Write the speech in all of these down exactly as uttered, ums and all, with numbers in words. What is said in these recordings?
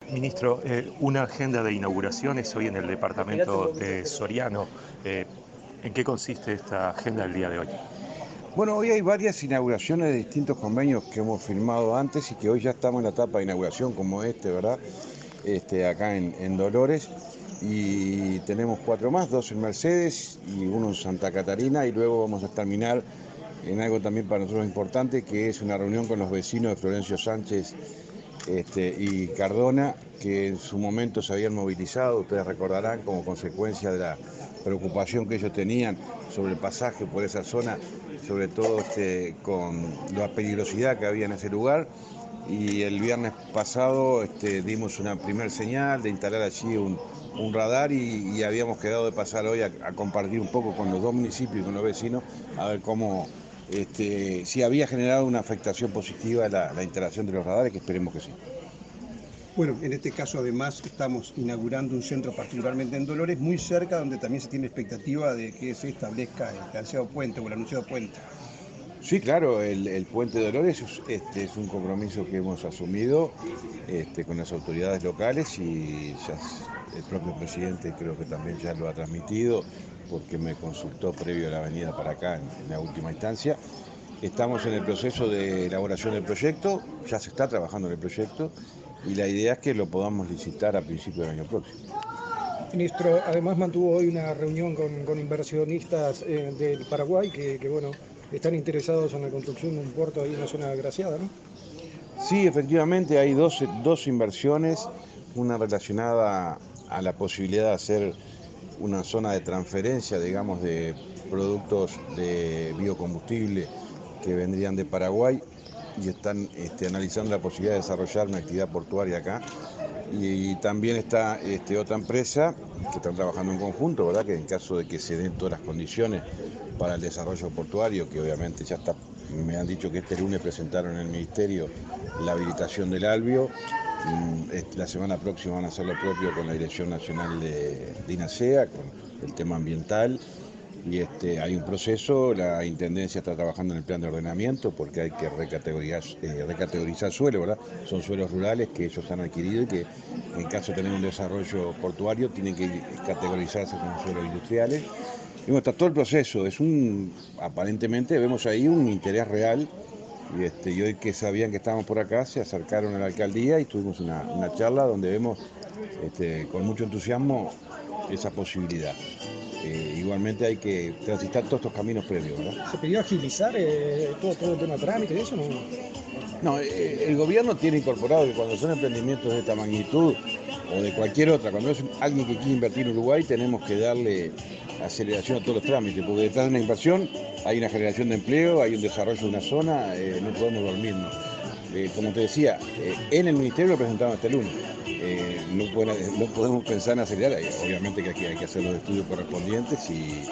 Ministro, eh, una agenda de inauguraciones hoy en el departamento de Soriano. Eh, ¿en qué consiste esta agenda del día de hoy? Bueno, hoy hay varias inauguraciones de distintos convenios que hemos firmado antes y que hoy ya estamos en la etapa de inauguración, como este, ¿verdad? Este, acá en, en Dolores. Y tenemos cuatro más, dos en Mercedes y uno en Santa Catarina. Y luego vamos a terminar en algo también para nosotros importante, que es una reunión con los vecinos de Florencio Sánchez este, y Cardona, que en su momento se habían movilizado, ustedes recordarán, como consecuencia de la preocupación que ellos tenían sobre el pasaje por esa zona, sobre todo este, con la peligrosidad que había en ese lugar. Y el viernes pasado este, dimos una primer señal de instalar allí un, un radar y, y habíamos quedado de pasar hoy a, a compartir un poco con los dos municipios y con los vecinos a ver cómo, este, si había generado una afectación positiva la, la instalación de los radares, que esperemos que sí. Bueno, en este caso además estamos inaugurando un centro particularmente en Dolores, muy cerca donde también se tiene expectativa de que se establezca el ansiado puente o el anunciado puente. Sí, claro, el, el Puente de Dolores es, este, es un compromiso que hemos asumido este, con las autoridades locales y ya el propio presidente creo que también ya lo ha transmitido porque me consultó previo a la venida para acá en, en la última instancia. Estamos en el proceso de elaboración del proyecto, ya se está trabajando en el proyecto y la idea es que lo podamos licitar a principios del año próximo. Ministro, además mantuvo hoy una reunión con, con inversionistas eh, del Paraguay que, que, bueno, están interesados en la construcción de un puerto ahí en la zona agraciada, ¿no? Sí, efectivamente hay dos, dos inversiones, una relacionada a la posibilidad de hacer una zona de transferencia, digamos, de productos de biocombustible que vendrían de Paraguay y están este, analizando la posibilidad de desarrollar una actividad portuaria acá. Y, y también está este, otra empresa que están trabajando en conjunto, ¿verdad? Que en caso de que se den todas las condiciones para el desarrollo portuario, que obviamente ya está, me han dicho que este lunes presentaron en el Ministerio la habilitación del Albio. La semana próxima van a hacer lo propio con la Dirección Nacional de, de INASEA, con el tema ambiental. Y este, hay un proceso, la Intendencia está trabajando en el plan de ordenamiento porque hay que recategorizar, eh, recategorizar suelos, ¿verdad? Son suelos rurales que ellos han adquirido y que en caso de tener un desarrollo portuario tienen que categorizarse como suelos industriales. Y bueno, está todo el proceso, es un, aparentemente vemos ahí un interés real. Y, este, y hoy que sabían que estábamos por acá, se acercaron a la alcaldía y tuvimos una, una charla donde vemos este, con mucho entusiasmo esa posibilidad. Eh, igualmente hay que transitar todos estos caminos previos, ¿verdad? ¿Se pidió agilizar eh, todo, todo el tema de trámite y eso? No. No, eh, el gobierno tiene incorporado que cuando son emprendimientos de esta magnitud o de cualquier otra, cuando es alguien que quiere invertir en Uruguay, tenemos que darle aceleración a todos los trámites, porque detrás de una inversión hay una generación de empleo, hay un desarrollo de una zona, eh, no podemos dormirnos. Eh, como te decía, eh, en el Ministerio lo presentaron este lunes. Eh, no, puede, no podemos pensar en acelerar, obviamente que aquí hay que hacer los estudios correspondientes y,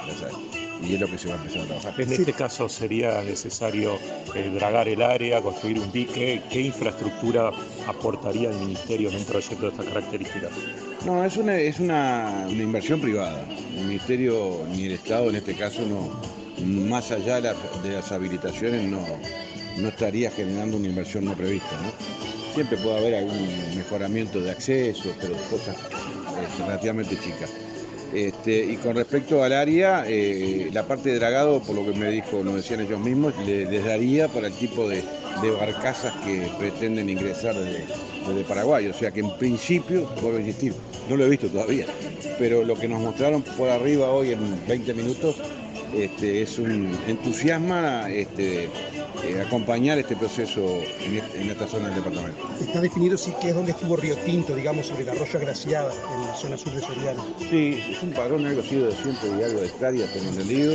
y es lo que se va a empezar a trabajar. En este caso sería necesario eh, dragar el área, construir un dique. ¿Qué infraestructura aportaría el Ministerio en un proyecto de estas características? No, es una, es una, una inversión privada. El Ministerio ni el Estado en este caso no, más allá de las, de las habilitaciones no, no estaría generando una inversión no prevista, ¿no? Siempre puede haber algún mejoramiento de acceso, pero cosas eh, relativamente chicas. Este, y con respecto al área, eh, la parte de dragado, por lo que me dijo, nos decían ellos mismos, le, les daría para el tipo de, de barcazas que pretenden ingresar desde, desde Paraguay. O sea que en principio, vuelvo a insistir, no lo he visto todavía, pero lo que nos mostraron por arriba hoy en veinte minutos este, es un entusiasma este, eh, acompañar este proceso en, este, en esta zona del departamento. Está definido sí que es donde estuvo Río Tinto, digamos, sobre el arroyo Agraciada, en la zona sur de Soriano. Sí, es un padrón algo así de doscientos y algo de hectáreas, tengo entendido.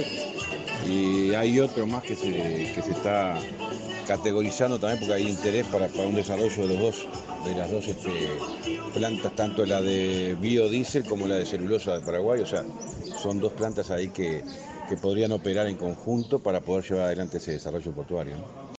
Y hay otro más que se, que se está categorizando también porque hay interés para, para un desarrollo de los dos, de las dos este, plantas, tanto la de biodiesel como la de celulosa de Paraguay. O sea, son dos plantas ahí que, que podrían operar en conjunto para poder llevar adelante ese desarrollo portuario, ¿no?